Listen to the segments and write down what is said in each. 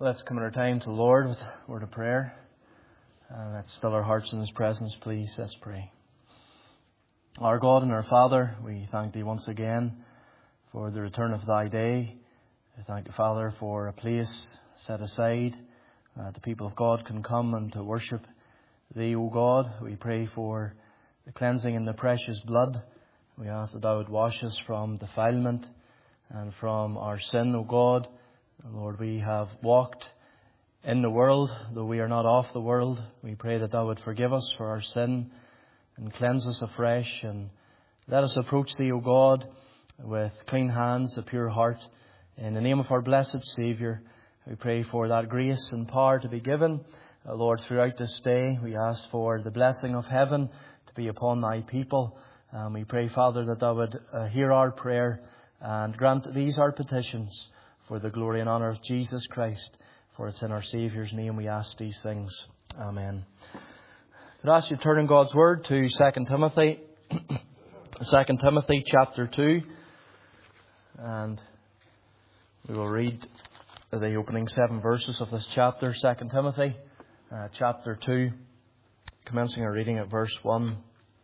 Let's commit our time to the Lord with a word of prayer. Let's still our hearts in His presence, please. Let's pray. Our God and our Father, we thank Thee once again for the return of Thy day. We thank Thee, Father, for a place set aside that the people of God can come and to worship Thee, O God. We pray for the cleansing in the precious blood. We ask that Thou would wash us from defilement and from our sin, O God. Lord, we have walked in the world, though we are not of the world. We pray that Thou would forgive us for our sin and cleanse us afresh. And let us approach Thee, O God, with clean hands, a pure heart. In the name of our blessed Saviour, we pray for that grace and power to be given. Lord, throughout this day, we ask for the blessing of heaven to be upon Thy people. We pray, Father, that Thou would hear our prayer and grant these our petitions for the glory and honour of Jesus Christ. For it's in our Saviour's name we ask these things. Amen. Could I ask you to turn in God's Word to 2 Timothy. 2 Timothy chapter 2. And we will read the opening 7 verses of this chapter. 2 Timothy chapter 2. Commencing our reading at verse 1.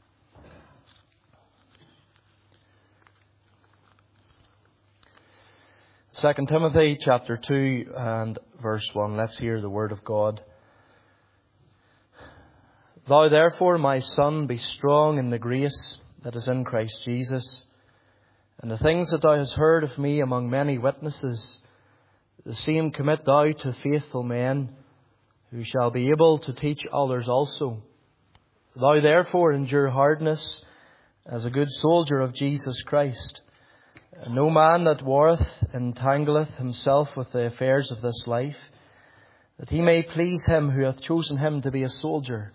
2 Timothy chapter 2 and verse 1. Let's hear the word of God. Thou therefore, my son, be strong in the grace that is in Christ Jesus. And the things that thou hast heard of me among many witnesses, the same commit thou to faithful men, who shall be able to teach others also. Thou therefore endure hardness as a good soldier of Jesus Christ. No man that warreth entangleth himself with the affairs of this life, that he may please him who hath chosen him to be a soldier.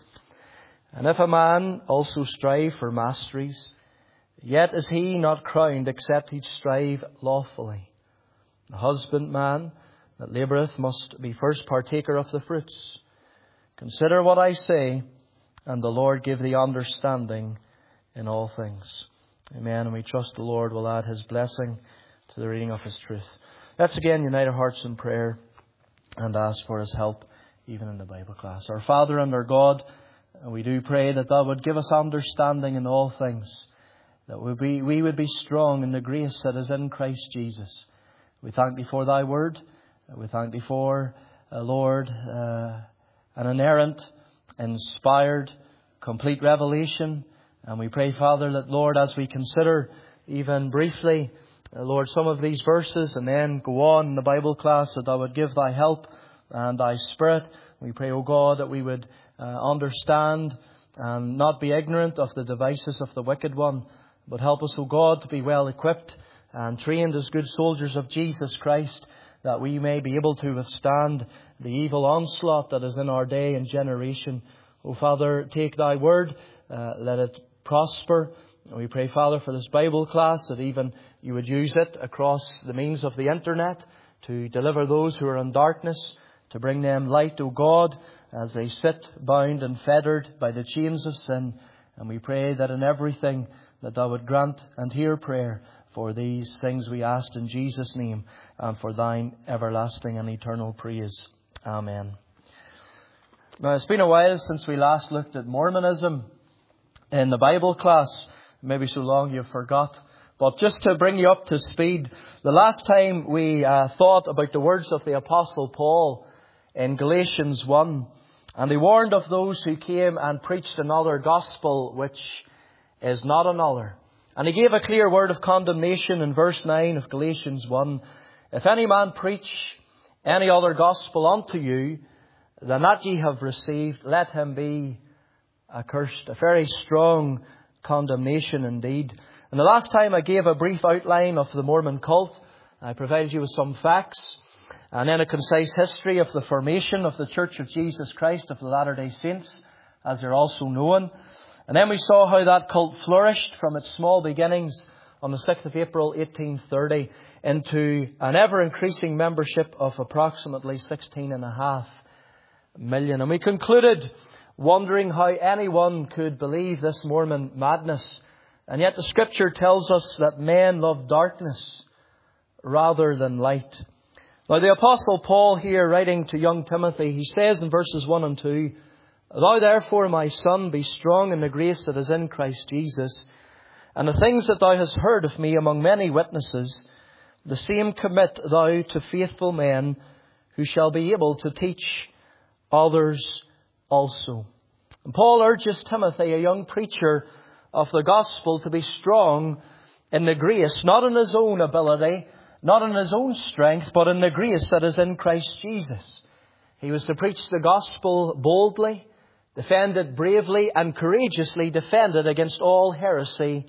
And if a man also strive for masteries, yet is he not crowned, except he strive lawfully. The husbandman that laboureth must be first partaker of the fruits. Consider what I say, and the Lord give thee understanding in all things. Amen. And we trust the Lord will add His blessing to the reading of His truth. Let's again unite our hearts in prayer and ask for His help even in the Bible class. Our Father and our God, we do pray that Thou would give us understanding in all things, that we would be strong in the grace that is in Christ Jesus. We thank Thee for Thy word. We thank Thee for, Lord, an inerrant, inspired, complete revelation. And we pray, Father, that, Lord, as we consider even briefly, Lord, some of these verses and then go on in the Bible class, that Thou would give Thy help and Thy Spirit. We pray, O God, that we would understand and not be ignorant of the devices of the wicked one, but help us, O God, to be well equipped and trained as good soldiers of Jesus Christ, that we may be able to withstand the evil onslaught that is in our day and generation. O Father, take Thy word, let it prosper. We pray, Father, for this Bible class, that even You would use it across the means of the internet to deliver those who are in darkness, to bring them light, O God, as they sit bound and fettered by the chains of sin. And we pray that in everything that Thou would grant and hear prayer. For these things we ask in Jesus' name, and for Thine everlasting and eternal praise. Amen. Now, it's been a while since we last looked at Mormonism in the Bible class. Maybe so long you've forgot. But just to bring you up to speed, the last time we thought about the words of the Apostle Paul in Galatians 1, and he warned of those who came and preached another gospel which is not another. And he gave a clear word of condemnation in verse 9 of Galatians 1. If any man preach any other gospel unto you than that ye have received, let him be accursed. A very strong condemnation indeed. And the last time I gave a brief outline of the Mormon cult. I provided you with some facts and then a concise history of the formation of the Church of Jesus Christ of the Latter-day Saints, as they're also known. And then we saw how that cult flourished from its small beginnings on the 6th of April 1830 into an ever-increasing membership of approximately 16.5 million. And we concluded wondering how anyone could believe this Mormon madness. And yet the Scripture tells us that men love darkness rather than light. Now the Apostle Paul here, writing to young Timothy, he says in verses 1 and 2, "Thou therefore, my son, be strong in the grace that is in Christ Jesus, and the things that thou hast heard of me among many witnesses, the same commit thou to faithful men who shall be able to teach others also." And Paul urges Timothy, a young preacher of the gospel, to be strong in the grace, not in his own ability, not in his own strength, but in the grace that is in Christ Jesus. He was to preach the gospel boldly, defend it bravely, and courageously defend it against all heresy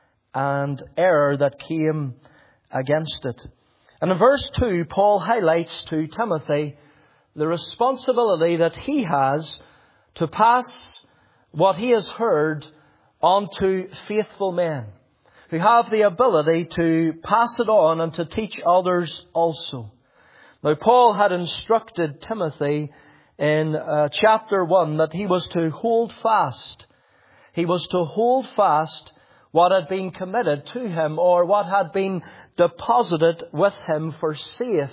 and error that came against it. And in verse 2, Paul highlights to Timothy the responsibility that he has to pass what he has heard on to faithful men who have the ability to pass it on and to teach others also. Now, Paul had instructed Timothy in chapter 1 that he was to hold fast. He was to hold fast what had been committed to him, or what had been deposited with him for safe,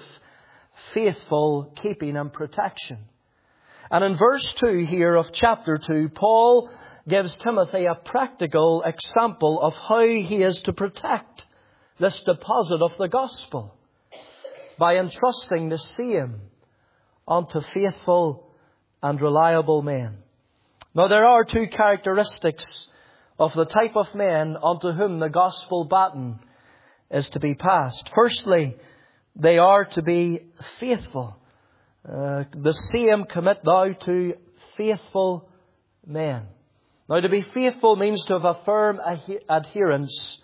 faithful keeping and protection. And in verse 2 here of chapter 2, Paul gives Timothy a practical example of how he is to protect this deposit of the gospel by entrusting the same unto faithful and reliable men. Now, there are two characteristics of the type of men unto whom the gospel baton is to be passed. Firstly, they are to be faithful. The same commit thou to faithful men. Now, to be faithful means to have a firm adherence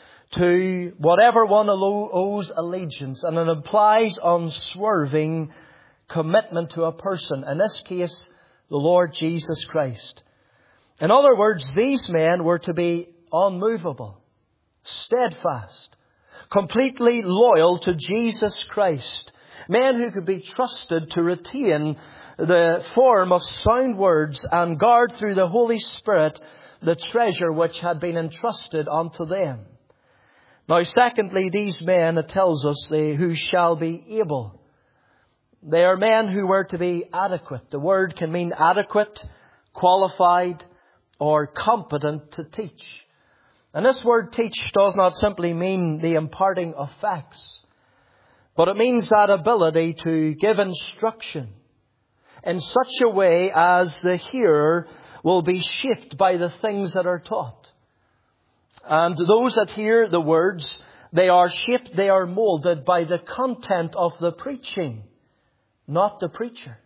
to whatever one owes allegiance, and it implies unswerving commitment to a person, in this case, the Lord Jesus Christ. In other words, these men were to be unmovable, steadfast, completely loyal to Jesus Christ. Men who could be trusted to retain the form of sound words and guard through the Holy Spirit the treasure which had been entrusted unto them. Now, secondly, these men, it tells us, who shall be able. They are men who were to be adequate. The word can mean adequate, qualified, or competent to teach. And this word teach does not simply mean the imparting of facts, but it means that ability to give instruction in such a way as the hearer will be shaped by the things that are taught. And those that hear the words, they are shaped, they are molded by the content of the preaching, not the preacher.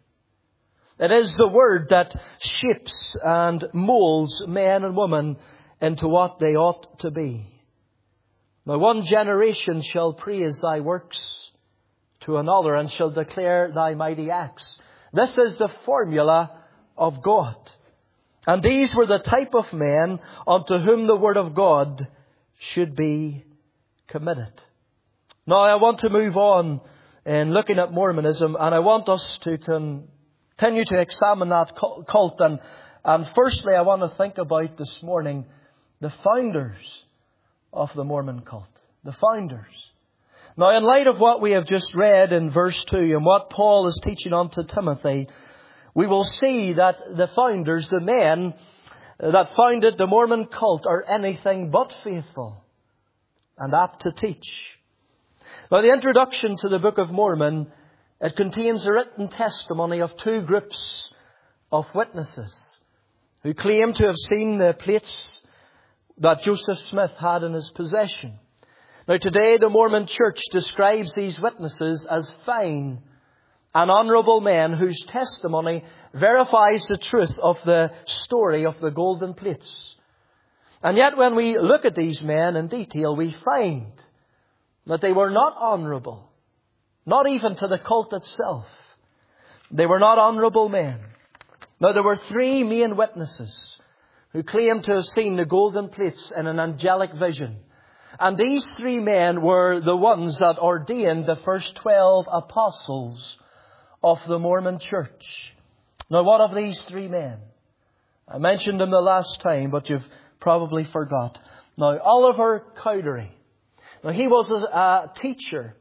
It is the word that shapes and molds men and women into what they ought to be. Now, one generation shall praise thy works to another, and shall declare thy mighty acts. This is the formula of God. And these were the type of men unto whom the word of God should be committed. Now, I want to move on in looking at Mormonism, and I want us to continue to examine that cult. And firstly, I want to think about this morning the founders of the Mormon cult. The founders. Now, in light of what we have just read in verse 2 and what Paul is teaching unto Timothy, we will see that the founders, the men that founded the Mormon cult, are anything but faithful and apt to teach. Now, the introduction to the Book of Mormon, it contains a written testimony of two groups of witnesses who claim to have seen the plates that Joseph Smith had in his possession. Now, today the Mormon Church describes these witnesses as fine and honourable men whose testimony verifies the truth of the story of the golden plates. And yet when we look at these men in detail, we find that they were not honourable, not even to the cult itself. They were not honourable men. Now, there were three main witnesses who claimed to have seen the golden plates in an angelic vision. And these three men were the ones that ordained the first 12 apostles of the Mormon Church. Now, what of these three men? I mentioned them the last time, but you've probably forgot. Now, Oliver Cowdery. Now, he was a teacher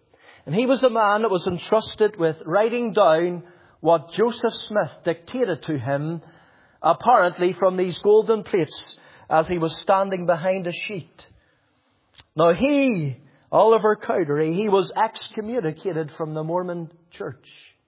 And he was the man that was entrusted with writing down what Joseph Smith dictated to him, apparently from these golden plates, as he was standing behind a sheet. Now he, Oliver Cowdery, he was excommunicated from the Mormon Church.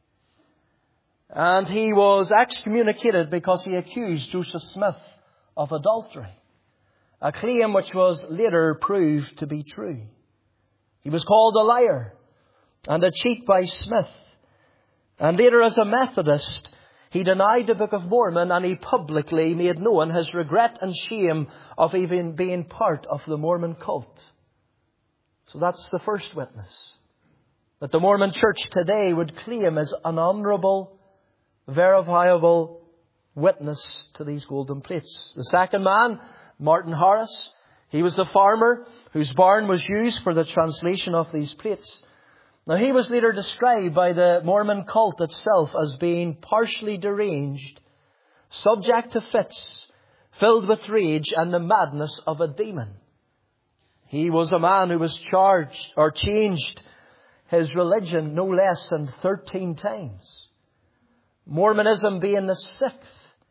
And he was excommunicated because he accused Joseph Smith of adultery. A claim which was later proved to be true. He was called a liar and a cheat by Smith. And later, as a Methodist, he denied the Book of Mormon, and he publicly made known his regret and shame of even being part of the Mormon cult. So that's the first witness that the Mormon Church today would claim as an honourable, verifiable witness to these golden plates. The second man, Martin Harris, he was the farmer whose barn was used for the translation of these plates. Now, he was later described by the Mormon cult itself as being partially deranged, subject to fits, filled with rage and the madness of a demon. He was a man who was changed his religion no less than 13 times. Mormonism being the 6th.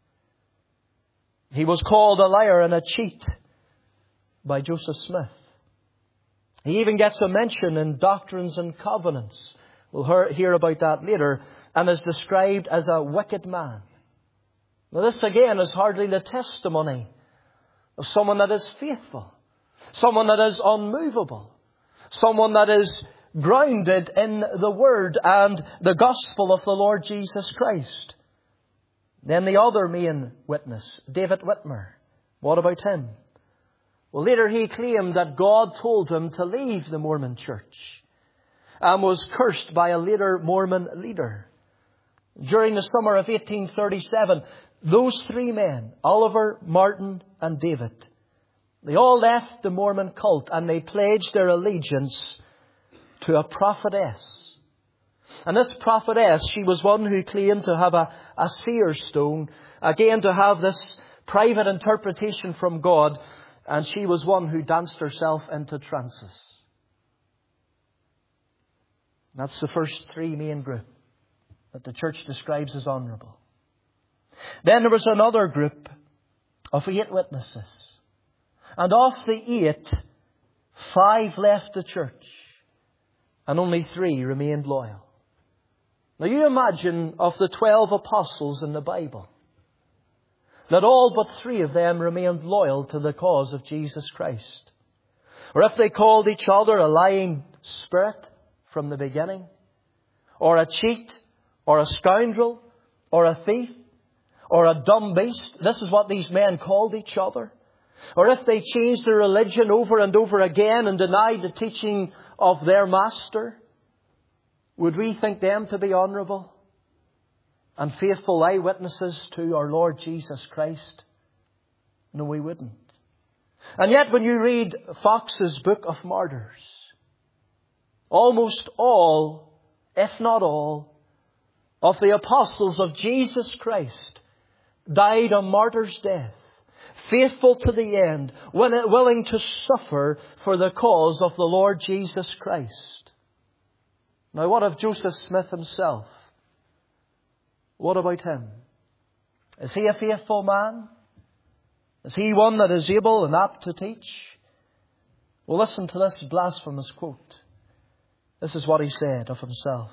He was called a liar and a cheat by Joseph Smith. He even gets a mention in Doctrines and Covenants. We'll hear about that later. And is described as a wicked man. Now this again is hardly the testimony of someone that is faithful. Someone that is unmovable. Someone that is grounded in the Word and the Gospel of the Lord Jesus Christ. Then the other main witness, David Whitmer. What about him? Well, later he claimed that God told him to leave the Mormon Church and was cursed by a later Mormon leader. During the summer of 1837, those 3 men, Oliver, Martin and David, they all left the Mormon cult and they pledged their allegiance to a prophetess. And this prophetess, she was one who claimed to have a seer stone, again to have this private interpretation from God. And she was one who danced herself into trances. That's the first 3 main group that the church describes as honourable. Then there was another group of 8 witnesses. And of the 8, 5 left the church. And only 3 remained loyal. Now you imagine of the 12 apostles in the Bible, that all but 3 of them remained loyal to the cause of Jesus Christ. Or if they called each other a lying spirit from the beginning, or a cheat, or a scoundrel, or a thief, or a dumb beast, this is what these men called each other. Or if they changed their religion over and over again and denied the teaching of their master, would we think them to be honourable and faithful eyewitnesses to our Lord Jesus Christ? No, we wouldn't. And yet when you read Fox's Book of Martyrs, almost all, if not all, of the apostles of Jesus Christ died a martyr's death, faithful to the end, willing to suffer for the cause of the Lord Jesus Christ. Now what of Joseph Smith himself? What about him? Is he a faithful man? Is he one that is able and apt to teach? Well, listen to this blasphemous quote. This is what he said of himself.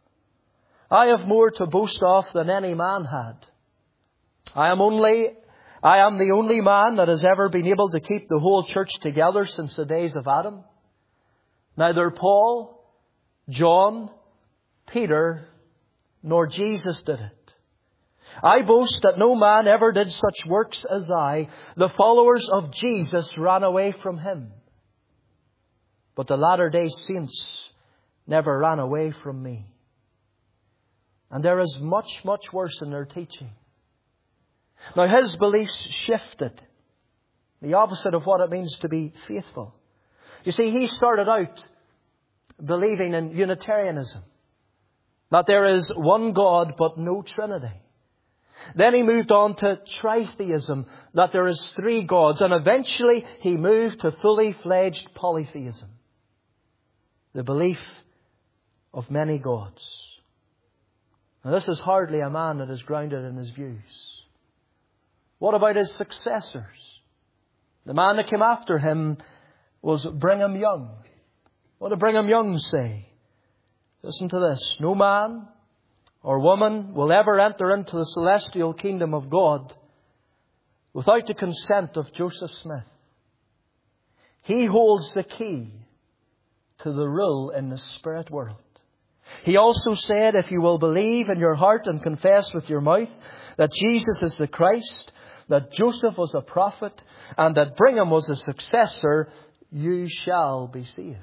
I have more to boast of than any man had. I am the only man that has ever been able to keep the whole church together since the days of Adam. Neither Paul, John, Peter, nor Jesus did it. I boast that no man ever did such works as I. The followers of Jesus ran away from him. But the latter-day saints never ran away from me. And there is much, much worse in their teaching. Now his beliefs shifted. The opposite of what it means to be faithful. You see, he started out believing in Unitarianism. That there is one God but no Trinity. Then he moved on to tritheism, that there is 3 gods. And eventually he moved to fully fledged polytheism. The belief of many gods. Now, this is hardly a man that is grounded in his views. What about his successors? The man that came after him was Brigham Young. What did Brigham Young say? Listen to this. No man or woman will ever enter into the celestial kingdom of God without the consent of Joseph Smith. He holds the key to the rule in the spirit world. He also said, if you will believe in your heart and confess with your mouth that Jesus is the Christ, that Joseph was a prophet, and that Brigham was a successor, you shall be saved.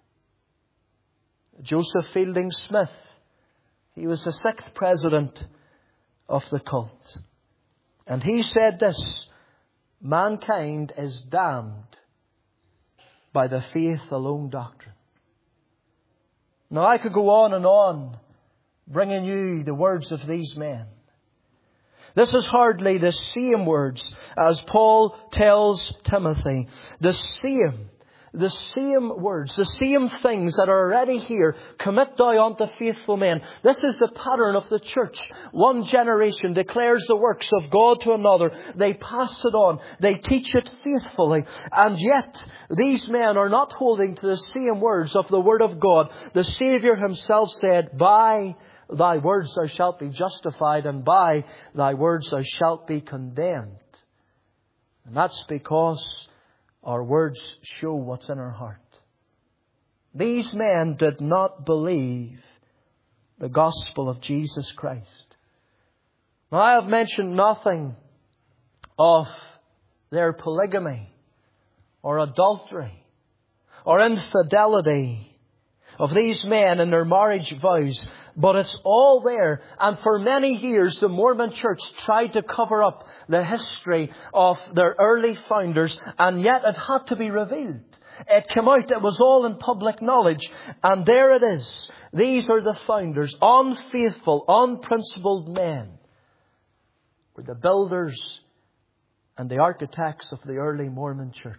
Joseph Fielding Smith, he was the 6th president of the cult. And he said this: mankind is damned by the faith alone doctrine. Now, I could go on and on bringing you the words of these men. This is hardly the same words as Paul tells Timothy. The same words, the same things that are already here. Commit thou unto faithful men. This is the pattern of the church. One generation declares the works of God to another. They pass it on. They teach it faithfully. And yet, these men are not holding to the same words of the Word of God. The Saviour Himself said, by thy words thou shalt be justified, and by thy words thou shalt be condemned. And that's because our words show what's in our heart. These men did not believe the gospel of Jesus Christ. Now, I have mentioned nothing of their polygamy or adultery or infidelity of these men in their marriage vows. But it's all there. And for many years, the Mormon Church tried to cover up the history of their early founders. And yet it had to be revealed. It came out. It was all in public knowledge. And there it is. These are the founders. Unfaithful, unprincipled men were the builders and the architects of the early Mormon Church.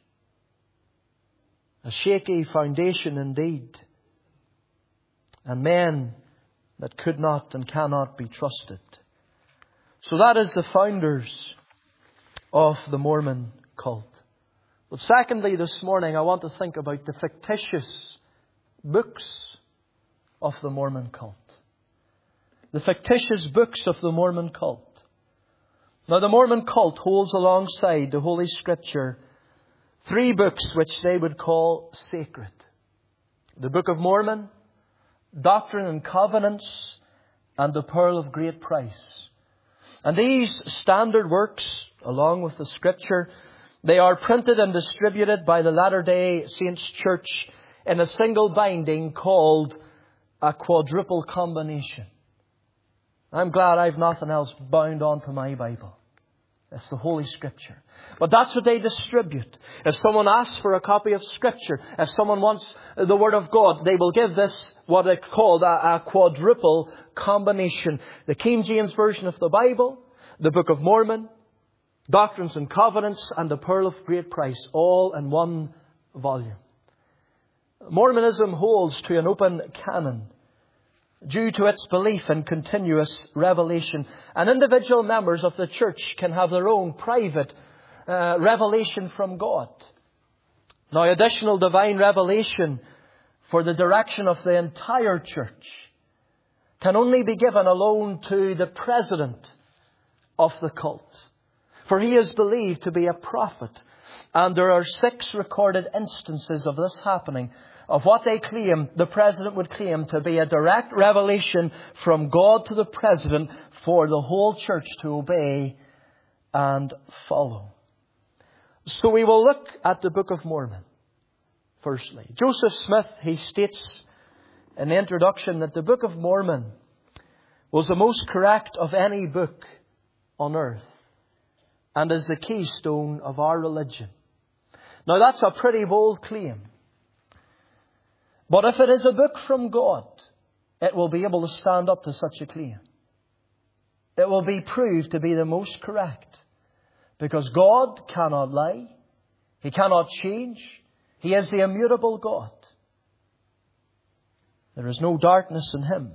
A shaky foundation indeed. And men that could not and cannot be trusted. So that is the founders of the Mormon cult. But secondly, this morning I want to think about the fictitious books of the Mormon cult. The fictitious books of the Mormon cult. Now, the Mormon cult holds alongside the Holy Scripture 3 books which they would call sacred. The Book of Mormon, Doctrine and Covenants, and the Pearl of Great Price. And these standard works, along with the Scripture, they are printed and distributed by the Latter-day Saints Church in a single binding called a quadruple combination. I'm glad I've nothing else bound onto my Bible. It's the Holy Scripture. But that's what they distribute. If someone asks for a copy of Scripture, if someone wants the Word of God, they will give this, what they call a quadruple combination. The King James Version of the Bible, the Book of Mormon, Doctrines and Covenants, and the Pearl of Great Price, all in one volume. Mormonism holds to an open canon due to its belief in continuous revelation. And individual members of the church can have their own private revelation from God. Now, additional divine revelation for the direction of the entire church can only be given alone to the president of the cult. For he is believed to be a prophet. And there are 6 recorded instances of this happening, of what they claim, the president would claim to be a direct revelation from God to the president for the whole church to obey and follow. So we will look at the Book of Mormon. Firstly, Joseph Smith, he states in the introduction that the Book of Mormon was the most correct of any book on earth and is the keystone of our religion. Now, that's a pretty bold claim. But if it is a book from God, it will be able to stand up to such a claim. It will be proved to be the most correct. Because God cannot lie. He cannot change. He is the immutable God. There is no darkness in him.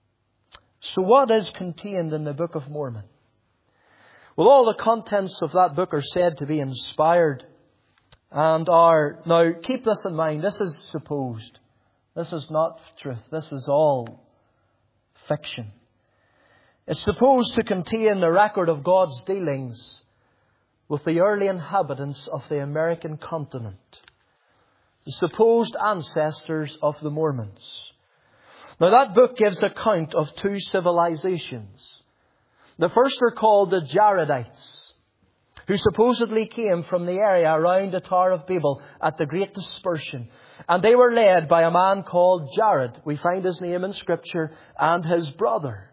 So what is contained in the Book of Mormon? Well, all the contents of that book are said to be inspired and are... Now, keep this in mind. This is supposed. This is not truth. This is all fiction. It's supposed to contain the record of God's dealings with the early inhabitants of the American continent, the supposed ancestors of the Mormons. Now, that book gives account of two civilizations. The first are called the Jaredites, who supposedly came from the area around the Tower of Babel at the Great Dispersion. And they were led by a man called Jared. We find his name in Scripture, and his brother.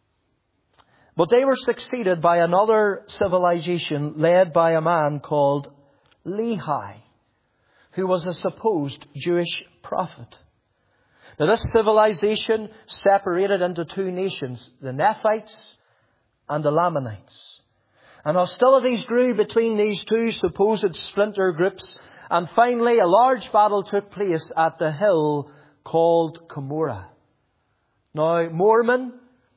But they were succeeded by another civilization led by a man called Lehi, who was a supposed Jewish prophet. Now, this civilization separated into two nations, the Nephites and the Lamanites. And hostilities grew between these two supposed splinter groups. And finally, a large battle took place at the hill called Cumorah. Now, Mormon,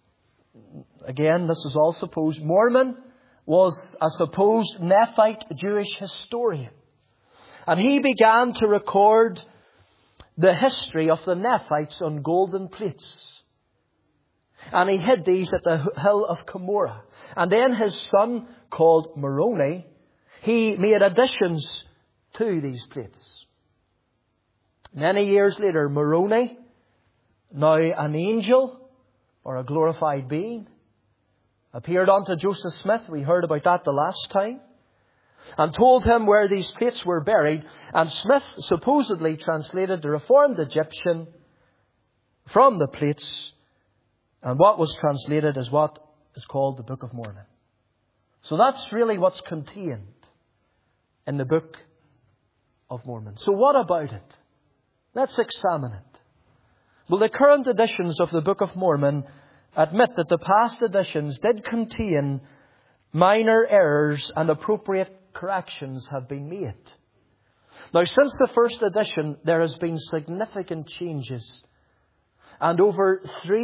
again, this is all supposed. Mormon was a supposed Nephite Jewish historian. And he began to record the history of the Nephites on golden plates. And he hid these at the hill of Cumorah. And then his son, called Moroni, he made additions to these plates. Many years later, Moroni, now an angel or a glorified being, appeared unto Joseph Smith. We heard about that the last time. And told him where these plates were buried. And Smith supposedly translated the Reformed Egyptian from the plates. And what was translated is what is called the Book of Mormon. So that's really what's contained in the Book of Mormon. So what about it? Let's examine it. Well, the current editions of the Book of Mormon admit that the past editions did contain minor errors and appropriate corrections have been made. Now, since the first edition, there has been significant changes and over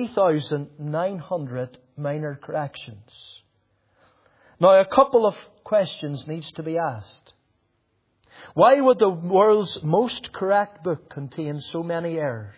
3,900 minor corrections. Now, a couple of questions needs to be asked. Why would the world's most correct book contain so many errors?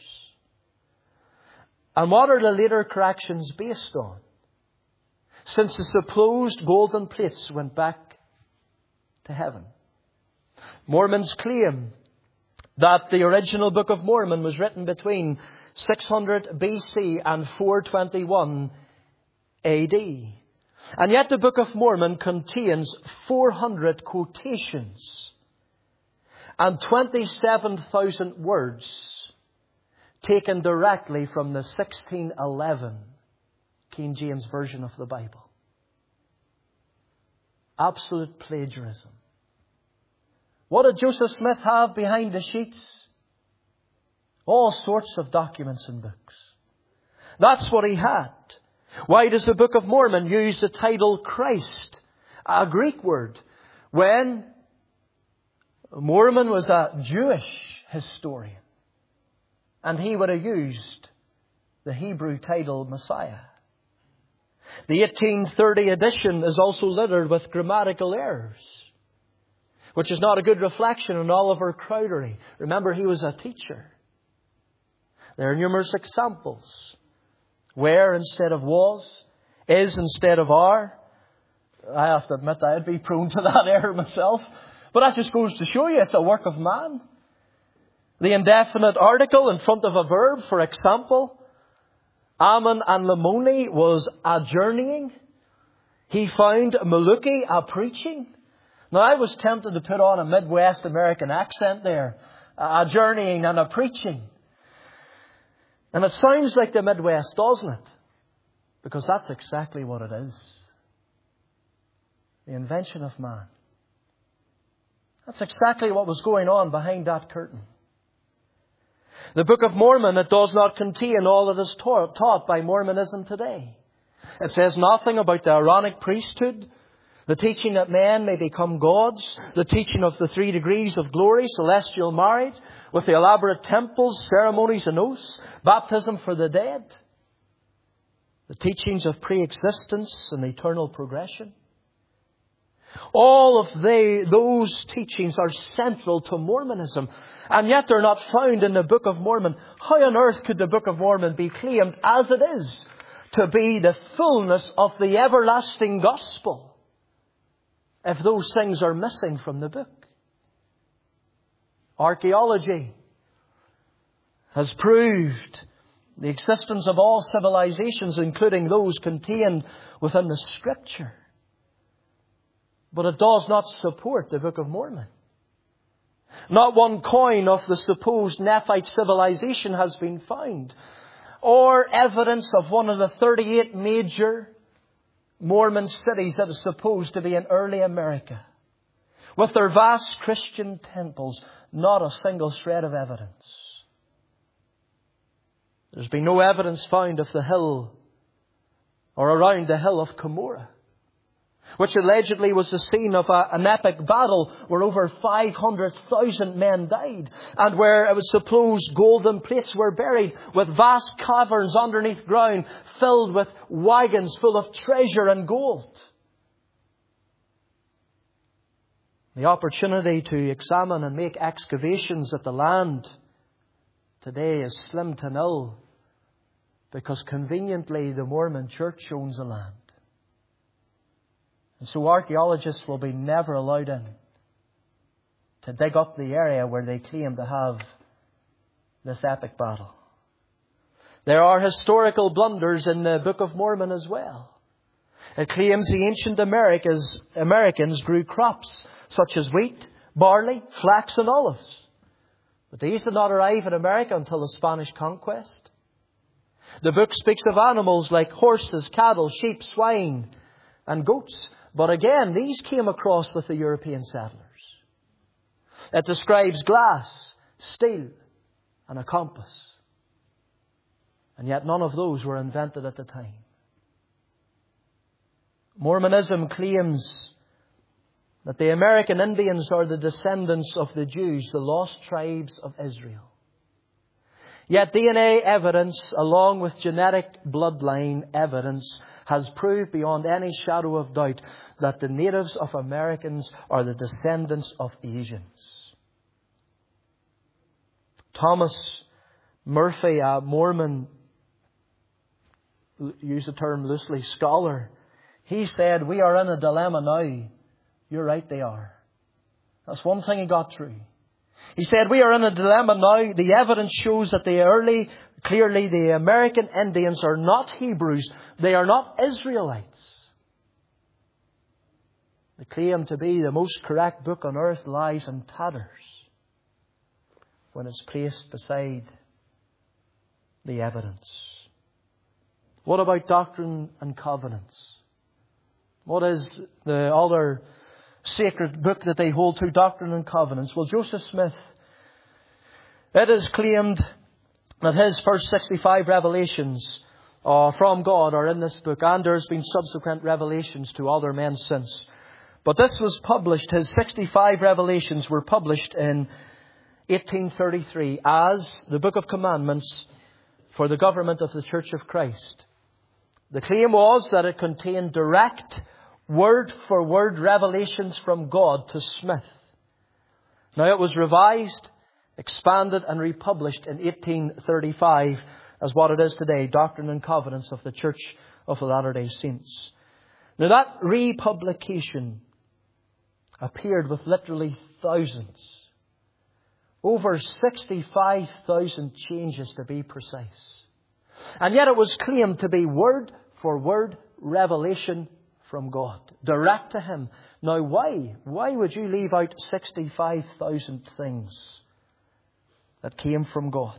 And what are the later corrections based on? Since the supposed golden plates went back to heaven. Mormons claim that the original Book of Mormon was written between 600 BC and 421 AD. And yet the Book of Mormon contains 400 quotations and 27,000 words taken directly from the 1611 King James Version of the Bible. Absolute plagiarism. What did Joseph Smith have behind the sheets? All sorts of documents and books. That's what he had. Why does the Book of Mormon use the title Christ, a Greek word, when Mormon was a Jewish historian and he would have used the Hebrew title Messiah? The 1830 edition is also littered with grammatical errors, which is not a good reflection on Oliver Crowdery. Remember, he was a teacher. There are numerous examples. Where instead of was, is instead of are. I have to admit I'd be prone to that error myself. But that just goes to show you it's a work of man. The indefinite article in front of a verb, for example, Ammon and Lamoni was a journeying. He found Maluki a preaching. Now, I was tempted to put on a Midwest American accent there. A journeying and a preaching. And it sounds like the Midwest, doesn't it? Because that's exactly what it is. The invention of man. That's exactly what was going on behind that curtain. The Book of Mormon, it does not contain all that is taught by Mormonism today. It says nothing about the Aaronic priesthood, The teaching that men may become gods. The teaching of the 3 degrees of glory, celestial marriage, with the elaborate temples, ceremonies and oaths, baptism for the dead. The teachings of pre-existence and eternal progression. All of those teachings are central to Mormonism. And yet they're not found in the Book of Mormon. How on earth could the Book of Mormon be claimed as it is to be the fullness of the everlasting gospel if those things are missing from the book? Archaeology has proved the existence of all civilizations, including those contained within the Scripture. But it does not support the Book of Mormon. Not one coin of the supposed Nephite civilization has been found, or evidence of one of the 38 major Mormon cities that is supposed to be in early America. With their vast Christian temples, not a single shred of evidence. There's been no evidence found of the hill or around the hill of Cumorah, which allegedly was the scene of an epic battle where over 500,000 men died, and where it was supposed golden plates were buried, with vast caverns underneath ground filled with wagons full of treasure and gold. The opportunity to examine and make excavations at the land today is slim to nil, because conveniently the Mormon Church owns the land. And so archaeologists will be never allowed in to dig up the area where they claim to have this epic battle. There are historical blunders in the Book of Mormon as well. It claims the ancient Americans grew crops such as wheat, barley, flax and olives. But these did not arrive in America until the Spanish conquest. The book speaks of animals like horses, cattle, sheep, swine and goats. But again, these came across with the European settlers. It describes glass, steel and a compass. And yet none of those were invented at the time. Mormonism claims that the American Indians are the descendants of the Jews, the lost tribes of Israel. Yet DNA evidence, along with genetic bloodline evidence, has proved beyond any shadow of doubt that the natives of Americans are the descendants of Asians. Thomas Murphy, a Mormon, use the term loosely, scholar, he said, "We are in a dilemma now." You're right, they are. That's one thing he got through. He said, "We are in a dilemma now. The evidence shows that clearly the American Indians are not Hebrews. They are not Israelites. The claim to be the most correct book on earth lies in tatters when it's placed beside the evidence." What about Doctrine and Covenants? What is the other sacred book that they hold to, Doctrine and Covenants? Well, Joseph Smith, it is claimed that his first 65 revelations from God are in this book, and there's been subsequent revelations to other men since. But this was published, his 65 revelations were published in 1833 as the Book of Commandments for the government of the Church of Christ. The claim was that it contained direct word-for-word revelations from God to Smith. Now it was revised, expanded and republished in 1835 as what it is today, Doctrine and Covenants of the Church of the Latter-day Saints. Now that republication appeared with literally thousands. Over 65,000 changes to be precise. And yet it was claimed to be word-for-word revelation from God, direct to Him. Now why? Why would you leave out 65,000 things that came from God?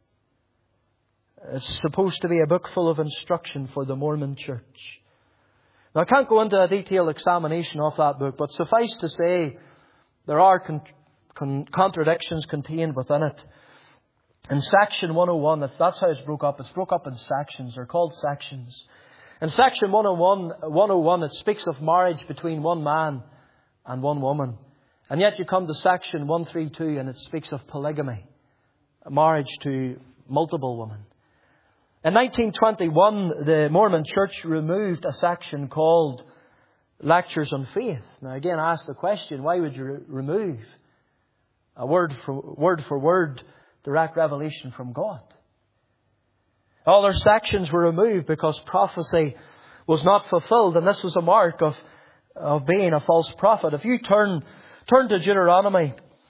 It's supposed to be a book full of instruction for the Mormon Church. Now I can't go into a detailed examination of that book, but suffice to say there are contradictions contained within it. In section 101, that's how it's broke up. It's broke up in sections. They're called sections. In section 101, it speaks of marriage between one man and one woman. And yet you come to section 132 and it speaks of polygamy, marriage to multiple women. In 1921, the Mormon Church removed a section called Lectures on Faith. Now again, I ask the question, why would you remove a word for word direct revelation from God? All their sections were removed because prophecy was not fulfilled, and this was a mark of being a false prophet. If you turn to Deuteronomy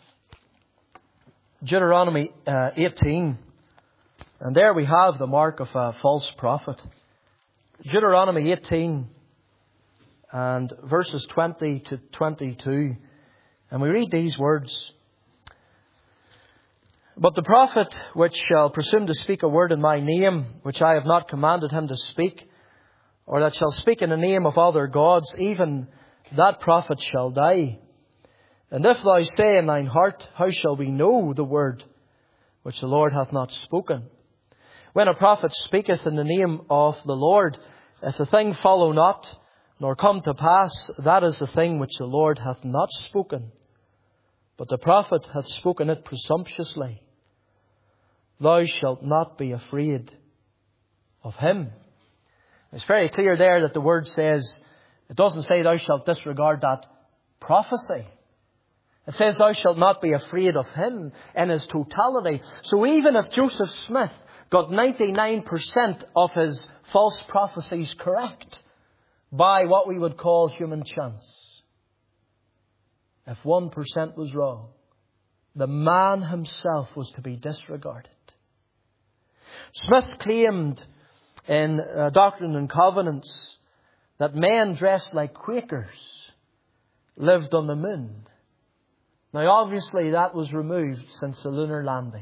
18, and there we have the mark of a false prophet. Deuteronomy 18 and verses 20 to 22, and we read these words. But the prophet which shall presume to speak a word in my name, which I have not commanded him to speak, or that shall speak in the name of other gods, even that prophet shall die. And if thou say in thine heart, how shall we know the word which the Lord hath not spoken? When a prophet speaketh in the name of the Lord, if the thing follow not, nor come to pass, that is the thing which the Lord hath not spoken. But the prophet hath spoken it presumptuously. Thou shalt not be afraid of him. It's very clear there that the word says, it doesn't say thou shalt disregard that prophecy. It says thou shalt not be afraid of him in his totality. So even if Joseph Smith got 99% of his false prophecies correct by what we would call human chance, if 1% was wrong, the man himself was to be disregarded. Smith claimed in Doctrine and Covenants that men dressed like Quakers lived on the moon. Now obviously that was removed since the lunar landings.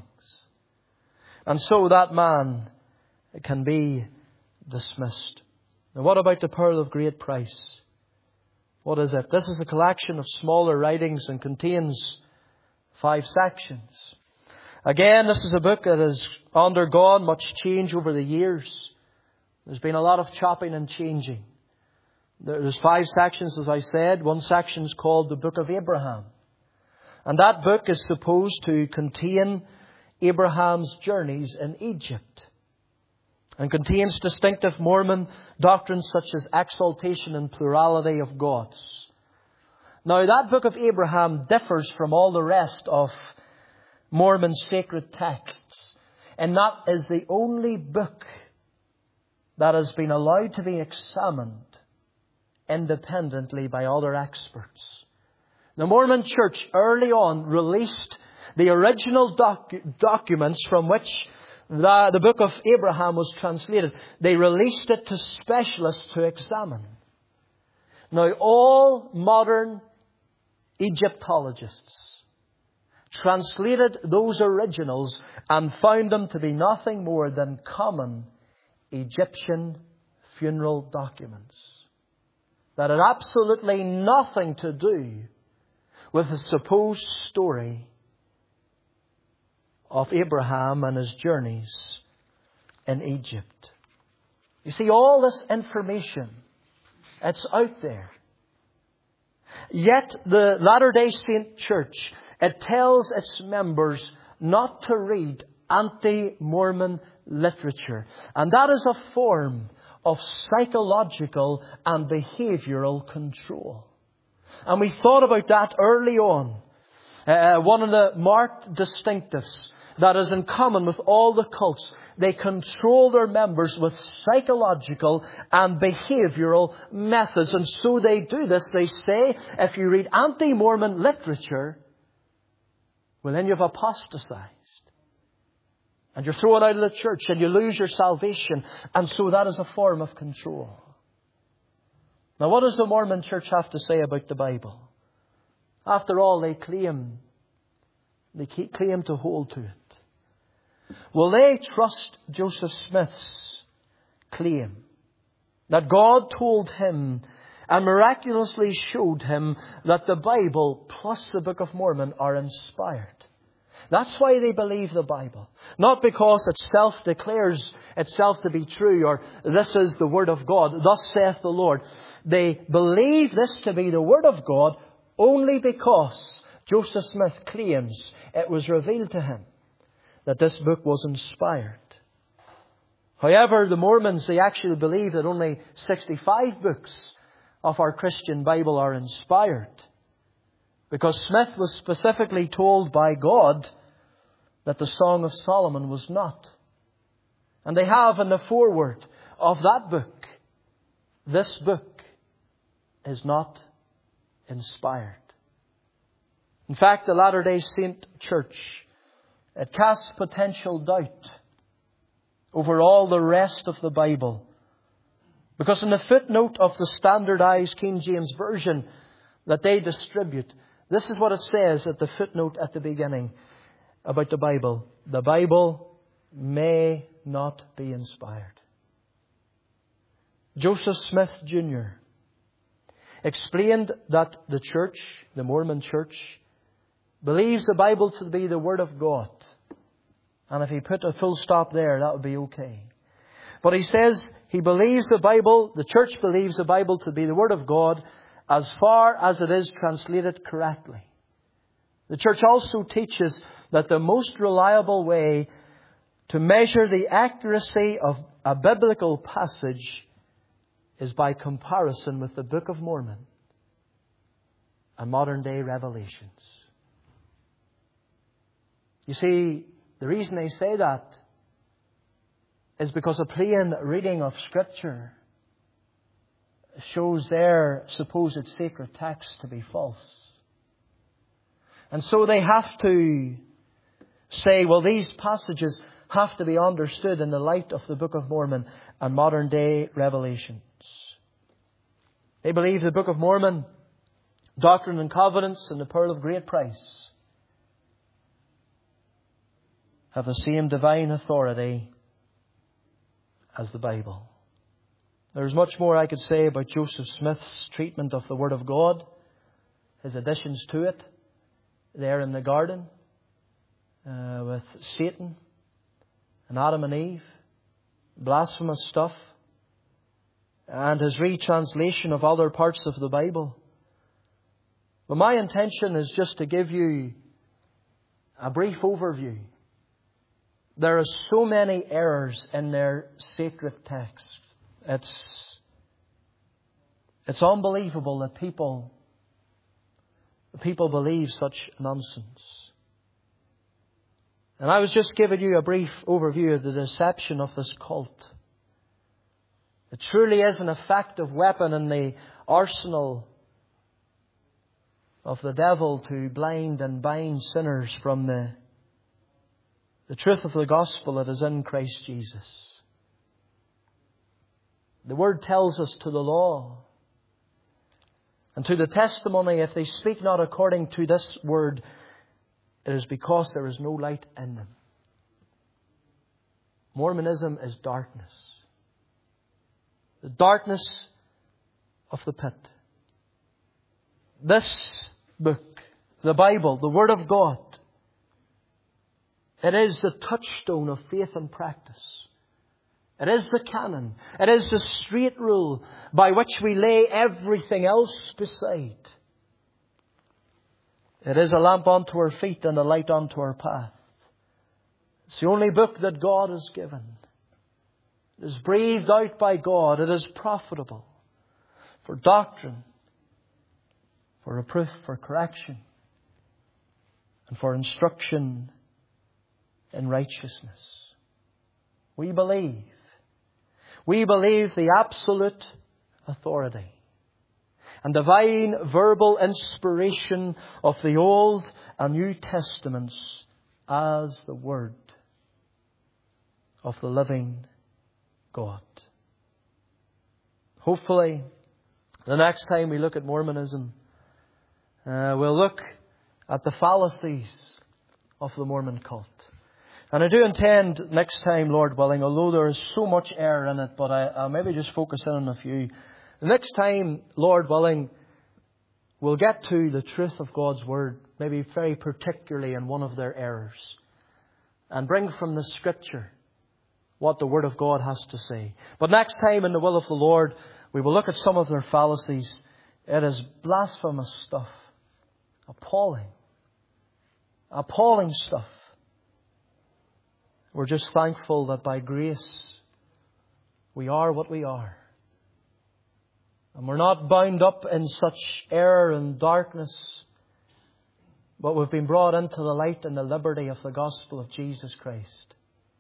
And so that man can be dismissed. Now what about the Pearl of Great Price? What is it? This is a collection of smaller writings and contains 5 sections. Again, this is a book that has undergone much change over the years. There's been a lot of chopping and changing. There's 5 sections, as I said. One section is called the Book of Abraham. And that book is supposed to contain Abraham's journeys in Egypt, and contains distinctive Mormon doctrines such as exaltation and plurality of gods. Now, that book of Abraham differs from all the rest of Mormon sacred texts, and that is the only book that has been allowed to be examined independently by other experts. The Mormon Church early on released the original documents from which the book of Abraham was translated. They released it to specialists to examine. Now, all modern Egyptologists translated those originals and found them to be nothing more than common Egyptian funeral documents that had absolutely nothing to do with the supposed story of Abraham and his journeys in Egypt. You see, all this information, it's out there. Yet the Latter-day Saint Church, it tells its members not to read anti-Mormon literature. And that is a form of psychological and behavioral control. And we thought about that early on. One of the marked distinctives that is in common with all the cults, they control their members with psychological and behavioral methods. And so they do this. They say, if you read anti-Mormon literature, well, then you've apostatized. And you're thrown out of the church and you lose your salvation. And so that is a form of control. Now, what does the Mormon Church have to say about the Bible? After all, they claim to hold to it. Will they trust Joseph Smith's claim that God told him and miraculously showed him that the Bible plus the Book of Mormon are inspired? That's why they believe the Bible. Not because it self-declares itself to be true, or this is the Word of God, thus saith the Lord. They believe this to be the Word of God only because Joseph Smith claims it was revealed to him that this book was inspired. However, the Mormons, they actually believe that only 65 books of our Christian Bible are inspired, because Smith was specifically told by God that the Song of Solomon was not. And they have in the foreword of that book, this book is not inspired. In fact, the Latter-day Saint Church, it casts potential doubt over all the rest of the Bible. Because in the footnote of the Standardized King James Version that they distribute, this is what it says at the footnote at the beginning about the Bible. The Bible may not be inspired. Joseph Smith Jr. explained that the church, the Mormon church, believes the Bible to be the Word of God. And if he put a full stop there, that would be okay. But he says he believes the Bible, the church believes the Bible to be the Word of God as far as it is translated correctly. The church also teaches that the most reliable way to measure the accuracy of a biblical passage is by comparison with the Book of Mormon and modern day revelations. You see, the reason they say that is because a plain reading of Scripture shows their supposed sacred text to be false. And so they have to say, well, these passages have to be understood in the light of the Book of Mormon and modern day revelations. They believe the Book of Mormon, Doctrine and Covenants, and the Pearl of Great Price have the same divine authority as the Bible. There's much more I could say about Joseph Smith's treatment of the Word of God, his additions to it, there in the garden, with Satan and Adam and Eve, blasphemous stuff, and his retranslation of other parts of the Bible. But my intention is just to give you a brief overview. There are so many errors in their sacred text. It's unbelievable that people believe such nonsense. And I was just giving you a brief overview of the deception of this cult. It truly is an effective weapon in the arsenal of the devil to blind and bind sinners from the truth of the gospel that is in Christ Jesus. The Word tells us to the law and to the testimony, if they speak not according to this Word, it is because there is no light in them. Mormonism is darkness. The darkness of the pit. This book, the Bible, the Word of God, it is the touchstone of faith and practice. It is the canon. It is the straight rule by which we lay everything else beside. It is a lamp unto our feet and a light unto our path. It's the only book that God has given. It is breathed out by God. It is profitable for doctrine, for reproof, for correction, and for instruction in righteousness. We believe the absolute authority and divine verbal inspiration of the Old and New Testaments as the Word of the living God. Hopefully, the next time we look at Mormonism, we'll look at the fallacies of the Mormon cult. And I do intend next time, Lord willing, although there is so much error in it, but I'll maybe just focus in on a few. The next time, Lord willing, we'll get to the truth of God's Word maybe very particularly in one of their errors, and bring from the Scripture what the Word of God has to say. But next time, in the will of the Lord, we will look at some of their fallacies. It is blasphemous stuff. Appalling stuff. We're just thankful that by grace we are what we are. And we're not bound up in such error and darkness, but we've been brought into the light and the liberty of the gospel of Jesus Christ.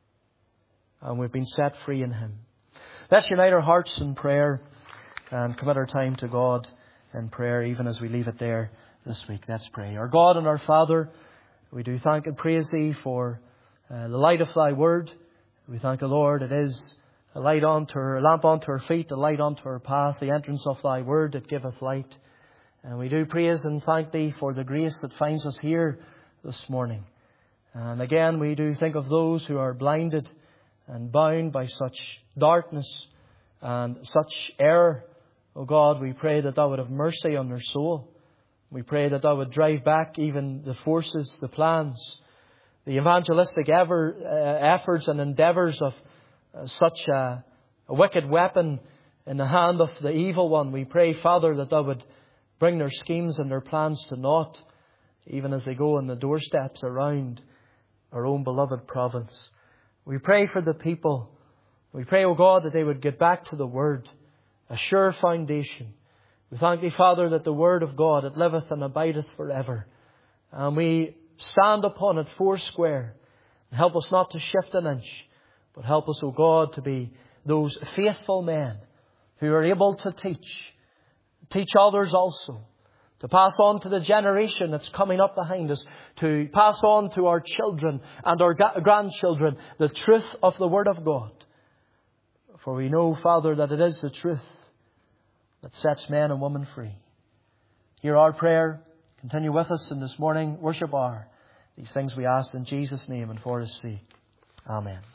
And we've been set free in Him. Let's unite our hearts in prayer and commit our time to God in prayer, even as we leave it there this week. Let's pray. Our God and our Father, we do thank and praise Thee for the light of Thy Word. We thank the Lord, it is a lamp unto our feet, a light unto our path, the entrance of Thy Word that giveth light. And we do praise and thank Thee for the grace that finds us here this morning. And again, we do think of those who are blinded and bound by such darkness and such error. O God, we pray that Thou would have mercy on their soul. We pray that Thou would drive back even the forces, the plans, the evangelistic efforts and endeavours of such a wicked weapon in the hand of the evil one. We pray, Father, that Thou would bring their schemes and their plans to naught, even as they go on the doorsteps around our own beloved province. We pray for the people. We pray, O God, that they would get back to the Word, a sure foundation. We thank Thee, Father, that the Word of God, it liveth and abideth forever. And we stand upon it foursquare. Help us not to shift an inch, but help us, O God, to be those faithful men who are able to teach others also, to pass on to the generation that's coming up behind us, to pass on to our children and our grandchildren the truth of the Word of God. For we know, Father, that it is the truth that sets men and women free. Hear our prayer. Continue with us in this morning worship hour. These things we ask in Jesus' name and for His sake. Amen.